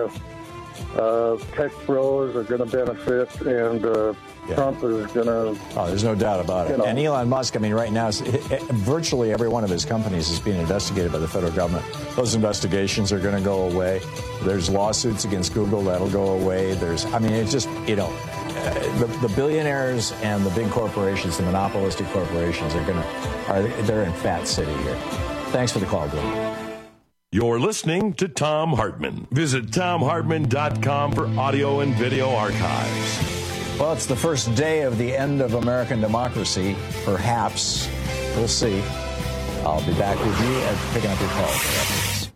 tech pros are going to benefit, and Trump is going to... Oh, there's no doubt about it. And Elon Musk, I mean, right now, virtually every one of his companies is being investigated by the federal government. Those investigations are going to go away. There's lawsuits against Google that'll go away. It's just, the billionaires and the big corporations, the monopolistic corporations, they're in Fat City here. Thanks for the call, Bill. You're listening to Thom Hartmann. Visit ThomHartmann.com for audio and video archives. Well, it's the first day of the end of American democracy. Perhaps. We'll see. I'll be back with you and picking up your calls.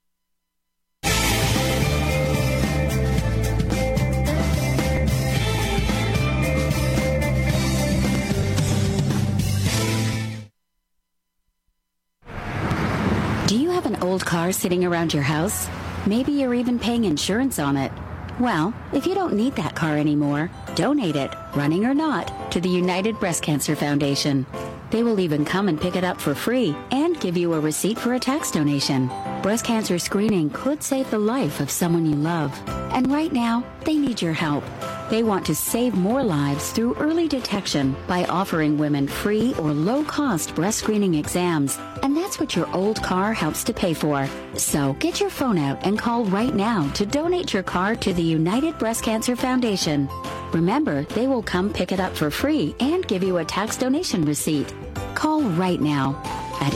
Do you have an old car sitting around your house? Maybe you're even paying insurance on it. Well, if you don't need that car anymore, donate it, running or not, to the United Breast Cancer Foundation. They will even come and pick it up for free and give you a receipt for a tax donation. Breast cancer screening could save the life of someone you love. And right now, they need your help. They want to save more lives through early detection by offering women free or low-cost breast screening exams. And that's what your old car helps to pay for. So get your phone out and call right now to donate your car to the United Breast Cancer Foundation. Remember, they will come pick it up for free and give you a tax donation receipt. Call right now at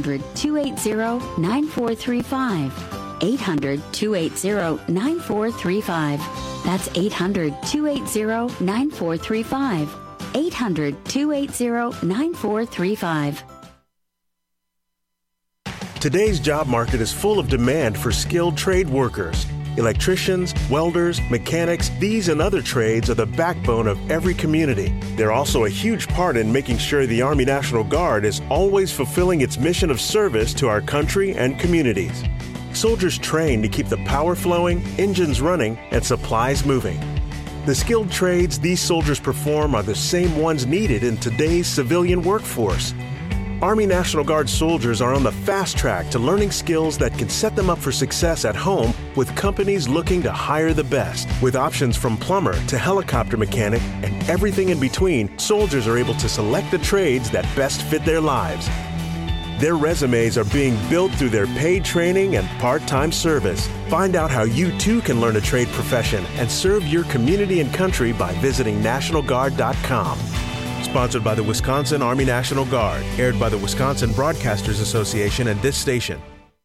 800-280-9435. 800-280-9435. That's 800-280-9435. 800-280-9435. Today's job market is full of demand for skilled trade workers. Electricians, welders, mechanics, these and other trades are the backbone of every community. They're also a huge part in making sure the Army National Guard is always fulfilling its mission of service to our country and communities. Soldiers train to keep the power flowing, engines running, and supplies moving. The skilled trades these soldiers perform are the same ones needed in today's civilian workforce. Army National Guard soldiers are on the fast track to learning skills that can set them up for success at home with companies looking to hire the best. With options from plumber to helicopter mechanic and everything in between, soldiers are able to select the trades that best fit their lives. Their resumes are being built through their paid training and part-time service. Find out how you too can learn a trade profession and serve your community and country by visiting NationalGuard.com. Sponsored by the Wisconsin Army National Guard. Aired by the Wisconsin Broadcasters Association and this station.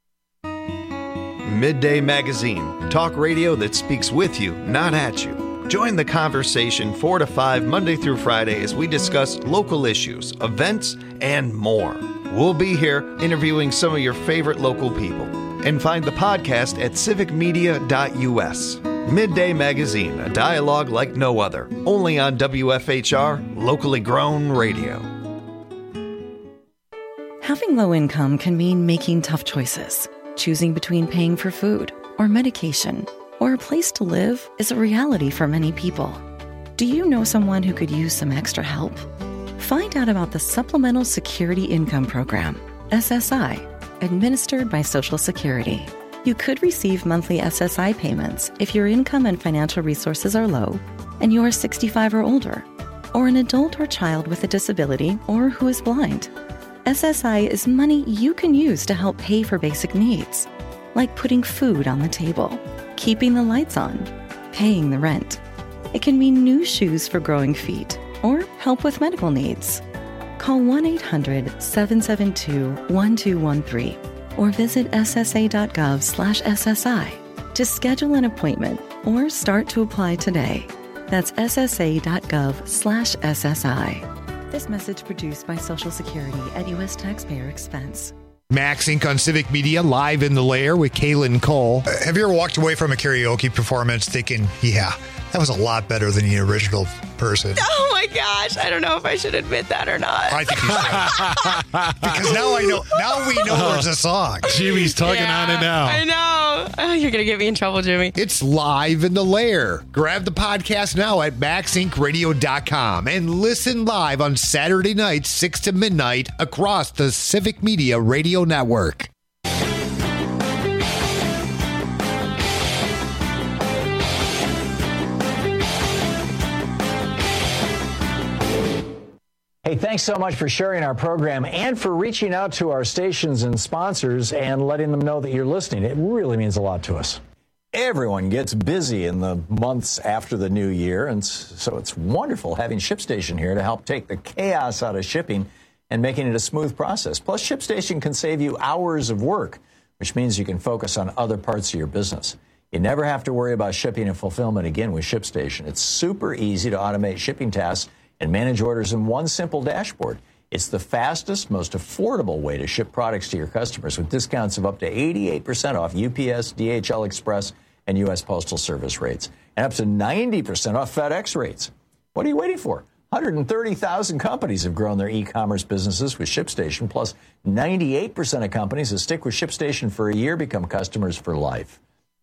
Midday Magazine. Talk radio that speaks with you, not at you. Join the conversation 4 to 5 Monday through Friday as we discuss local issues, events, and more. We'll be here interviewing some of your favorite local people. And find the podcast at civicmedia.us. Midday Magazine, a dialogue like no other. Only on WFHR, locally grown radio. Having low income can mean making tough choices. Choosing between paying for food or medication or a place to live is a reality for many people. Do you know someone who could use some extra help? Find out about the Supplemental Security Income Program, SSI, administered by Social Security. You could receive monthly SSI payments if your income and financial resources are low and you are 65 or older, or an adult or child with a disability or who is blind. SSI is money you can use to help pay for basic needs, like putting food on the table, keeping the lights on, paying the rent. It can mean new shoes for growing feet or help with medical needs. Call 1-800-772-1213 or visit ssa.gov/SSI to schedule an appointment or start to apply today. That's ssa.gov/SSI. This message produced by Social Security at U.S. taxpayer expense. Max Inc. on Civic Media, live in the lair with Kaylin Cole. Have you ever walked away from a karaoke performance thinking, yeah, that was a lot better than the original person? Oh my gosh, I don't know if I should admit that or not. I think you should. Because now we know there's a song. Jimmy's tugging on it now. I know. Oh, you're going to get me in trouble, Jimmy. It's live in the lair. Grab the podcast now at maxincradio.com and listen live on Saturday nights, 6 to midnight, across the Civic Media Radio Network. Hey, thanks so much for sharing our program and for reaching out to our stations and sponsors and letting them know that you're listening. It really means a lot to us. Everyone gets busy in the months after the new year, and so it's wonderful having ShipStation here to help take the chaos out of shipping and making it a smooth process. Plus, ShipStation can save you hours of work, which means you can focus on other parts of your business. You never have to worry about shipping and fulfillment again with ShipStation. It's super easy to automate shipping tasks and manage orders in one simple dashboard. It's the fastest, most affordable way to ship products to your customers with discounts of up to 88% off UPS, DHL Express, and U.S. Postal Service rates, and up to 90% off FedEx rates. What are you waiting for? 130,000 companies have grown their e-commerce businesses with ShipStation, plus 98% of companies that stick with ShipStation for a year become customers for life.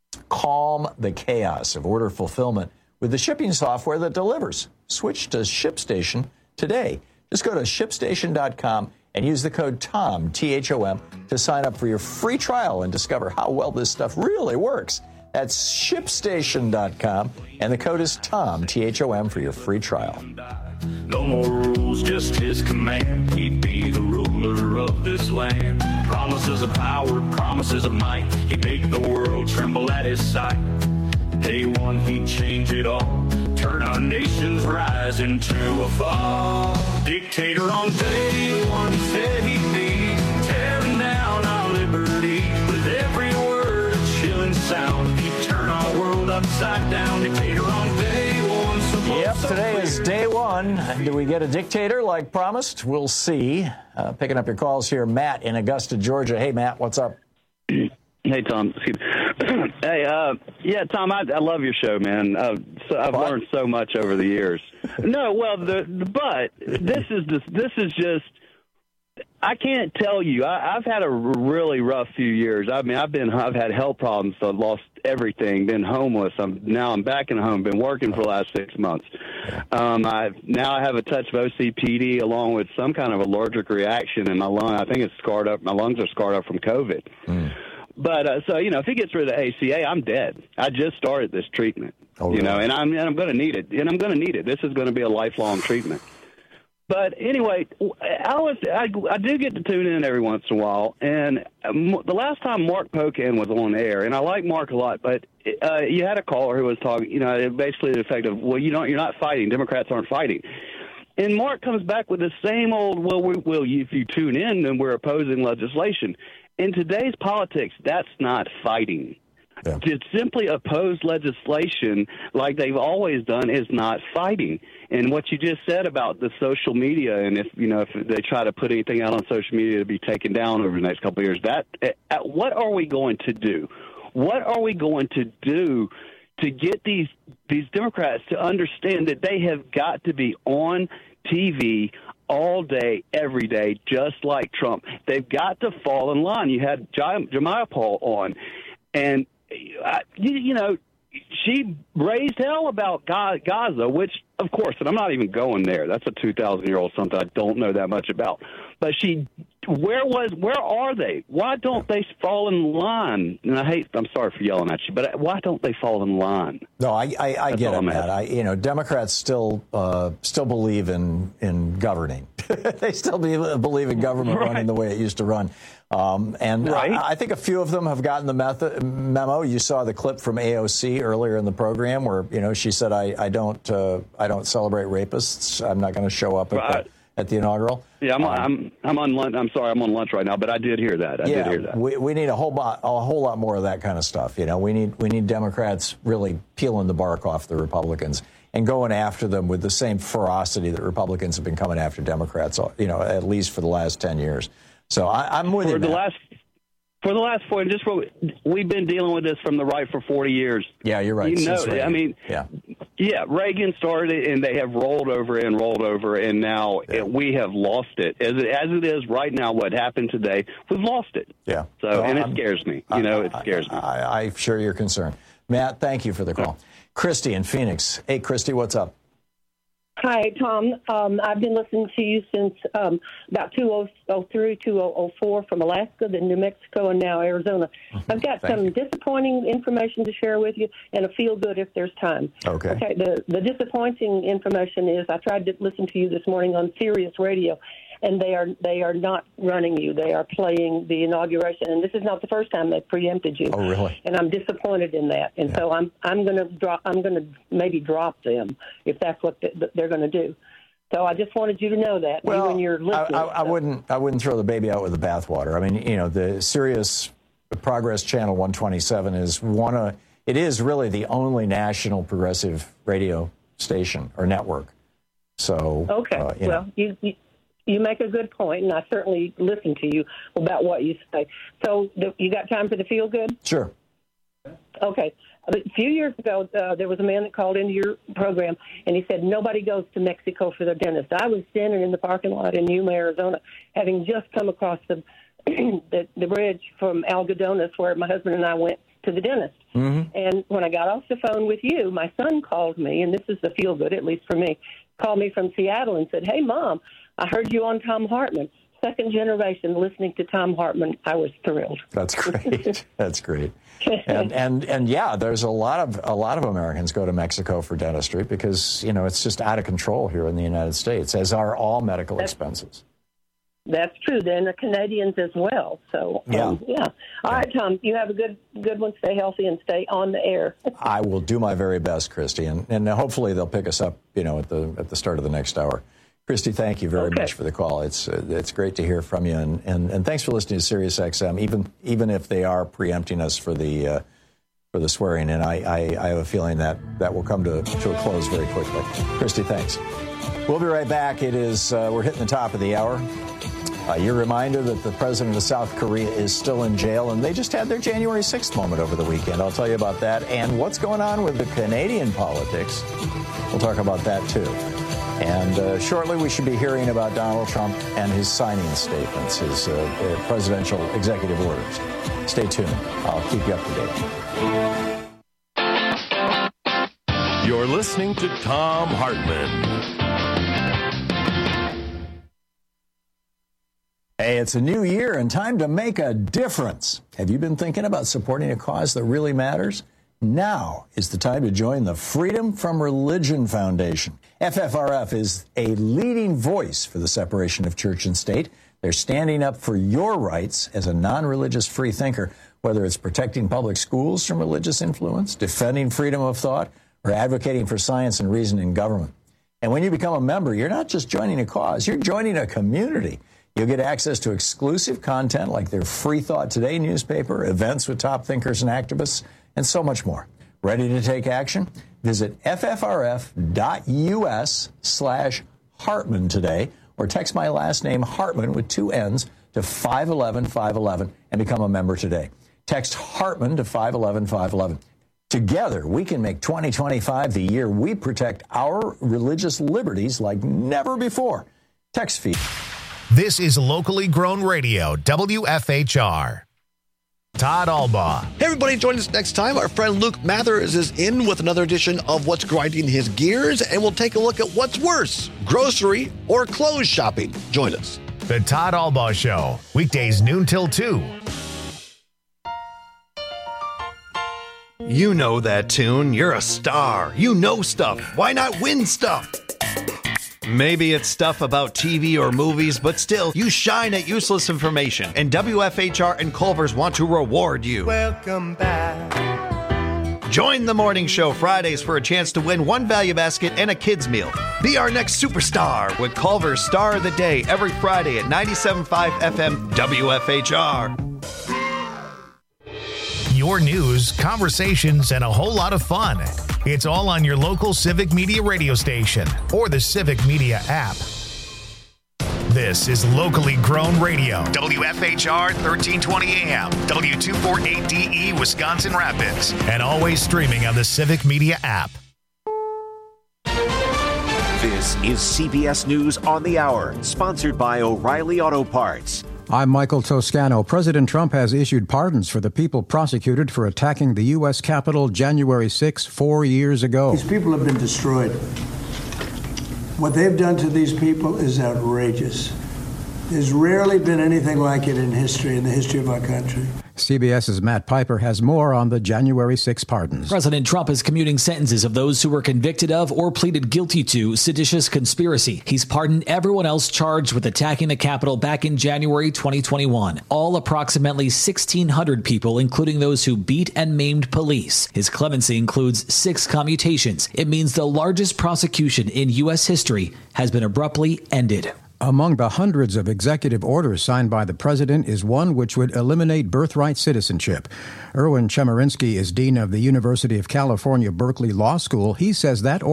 Calm the chaos of order fulfillment with the shipping software that delivers. Switch to ShipStation today. Just go to ShipStation.com and use the code TOM, T-H-O-M, to sign up for your free trial and discover how well this stuff really works. That's ShipStation.com, and the code is TOM, T-H-O-M, for your free trial. No more rules, just his command. He'd be the ruler of this land. Promises of power, promises of might. He'd make the world tremble at his sight. Day one, he'd change it all. Turn our nation's rise into a fall. Dictator on day one, said he'd be tearing down our liberty. With every word a chilling sound, he'd turn our world upside down. Dictator on day one. Yep, today is day one. Do we get a dictator like promised? We'll see. Picking up your calls here, Matt in Augusta, Georgia. Hey, Matt, what's up? Hey, Tom. Hey, yeah, Tom, I love your show, man. I've learned so much over the years. No, well, but this is just, I can't tell you. I've had a really rough few years. I mean, I've had health problems. I've lost everything. Been homeless. I'm back in home. Been working for the last 6 months. I have a touch of OCPD along with some kind of allergic reaction in my lung. I think it's scarred up. My lungs are scarred up from COVID. But so if he gets rid of the ACA, I'm dead. I just started this treatment, and I'm going to need it. And I'm going to need it. This is going to be a lifelong treatment. But anyway, I do get to tune in every once in a while. And the last time Mark Pocan was on air, and I like Mark a lot, but you had a caller who was talking, basically the effect of, well, you're not fighting. Democrats aren't fighting. And Mark comes back with the same old, if you tune in, then we're opposing legislation. In today's politics, that's not fighting. Yeah. To simply oppose legislation like they've always done is not fighting. And what you just said about the social media, and if they try to put anything out on social media to be taken down over the next couple of years, what are we going to do? What are we going to do to get these Democrats to understand that they have got to be on TV all day, every day, just like Trump? They've got to fall in line. You had Jayapal on, and she raised hell about Gaza, which, of course, and I'm not even going there. That's a 2,000-year-old something I don't know that much about. But where are they? Why don't they fall in line? And I'm sorry for yelling at you, but why don't they fall in line? No, I get it, Matt. Democrats still believe in governing. They still believe in government running the way it used to run. I think a few of them have gotten the memo. You saw the clip from AOC earlier in the program where, she said, I don't celebrate rapists. I'm not going to show up at the inaugural. Yeah, I'm on lunch. I'm sorry, I'm on lunch right now, but I did hear that. I did hear that. We need a whole lot more of that kind of stuff. We need Democrats really peeling the bark off the Republicans and going after them with the same ferocity that Republicans have been coming after Democrats, at least for the last 10 years. So I'm with you. For the last 4, just we've been dealing with this from the right for 40 years. Yeah, you're right. Reagan started, and they have rolled over, and now we have lost it. As it is right now, what happened today, we've lost it. Yeah. So, and it scares me. It scares me. I'm sure you're concerned. Matt, thank you for the call. Christy in Phoenix. Hey, Christy, what's up? Hi, Tom. I've been listening to you since about 2003, 2004 from Alaska, then New Mexico, and now Arizona. I've got some disappointing information to share with you and a feel-good if there's time. Okay. The disappointing information is I tried to listen to you this morning on Sirius Radio, and they are not running you. They are playing the inauguration, and this is not the first time they've preempted you. Oh, really? And I'm disappointed in that. And so I'm going to maybe drop them if that's what they're going to do. So I just wanted you to know that. Well, you and your listeners. I wouldn't throw the baby out with the bathwater. I mean, the Sirius Progress Channel 127 it is really the only national progressive radio station or network. So You make a good point, and I certainly listen to you about what you say. So you got time for the feel-good? Sure. Okay. A few years ago, there was a man that called into your program, and he said nobody goes to Mexico for their dentist. I was standing in the parking lot in Yuma, Arizona, having just come across the bridge from Algodones where my husband and I went to the dentist. Mm-hmm. And when I got off the phone with you, my son called me, and this is the feel-good, at least for me, called me from Seattle and said, "Hey, Mom, I heard you on Tom Hartman." Second generation listening to Tom Hartman. I was thrilled. That's great. That's great. And yeah, there's a lot of Americans go to Mexico for dentistry because, it's just out of control here in the United States, as are all medical expenses. That's true. Then the Canadians as well. So All right, Tom, you have a good one. Stay healthy and stay on the air. I will do my very best, Christy, and hopefully they'll pick us up, at the start of the next hour. Christy, thank you very much for the call. It's great to hear from you, and thanks for listening to Sirius XM, even if they are preempting us for the swearing in. I have a feeling that will come to a close very quickly. Christy, thanks. We'll be right back. We're hitting the top of the hour. Your reminder that the president of South Korea is still in jail, and they just had their January 6th moment over the weekend. I'll tell you about that and what's going on with the Canadian politics. We'll talk about that too. And shortly, we should be hearing about Donald Trump and his signing statements, his presidential executive orders. Stay tuned. I'll keep you up to date. You're listening to Tom Hartman. Hey, it's a new year and time to make a difference. Have you been thinking about supporting a cause that really matters? Now is the time to join the Freedom from Religion Foundation. FFRF is a leading voice for the separation of church and state. They're standing up for your rights as a non-religious free thinker, whether it's protecting public schools from religious influence, defending freedom of thought, or advocating for science and reason in government. And when you become a member, you're not just joining a cause, you're joining a community. You'll get access to exclusive content like their Free Thought Today newspaper, events with top thinkers and activists, and so much more. Ready to take action? Visit ffrf.us/Hartman today, or text my last name, Hartman, with 2 N's, to 511-511 and become a member today. Text Hartman to 511-511. Together, we can make 2025 the year we protect our religious liberties like never before. Text fee. This is locally grown radio, WFHR. Todd Albaugh. Hey, everybody, join us next time. Our friend Luke Mathers is in with another edition of What's Grinding His Gears, and we'll take a look at what's worse, grocery or clothes shopping. Join us. The Todd Albaugh Show, weekdays noon till 2. You know that tune. You're a star. You know stuff. Why not win stuff? Maybe it's stuff about TV or movies, but still, you shine at useless information, and WFHR and Culver's want to reward you. Welcome back. Join the morning show Fridays for a chance to win one value basket and a kids meal. Be our next superstar with Culver's Star of the Day every Friday at 97.5 FM WFHR. Your news, conversations, and a whole lot of fun. It's all on your local Civic Media radio station or the Civic Media app. This is locally grown radio. WFHR 1320 AM, W248DE Wisconsin Rapids, and always streaming on the Civic Media app. This is CBS News on the Hour, sponsored by O'Reilly Auto Parts. I'm Michael Toscano. President Trump has issued pardons for the people prosecuted for attacking the U.S. Capitol January 6, 4 years ago. These people have been destroyed. What they've done to these people is outrageous. There's rarely been anything like it in the history of our country. CBS's Matt Piper has more on the January 6 pardons. President Trump is commuting sentences of those who were convicted of or pleaded guilty to seditious conspiracy. He's pardoned everyone else charged with attacking the Capitol back in January 2021. All approximately 1,600 people, including those who beat and maimed police. His clemency includes 6 commutations. It means the largest prosecution in U.S. history has been abruptly ended. Among the hundreds of executive orders signed by the president is one which would eliminate birthright citizenship. Erwin Chemerinsky is dean of the University of California, Berkeley Law School. He says that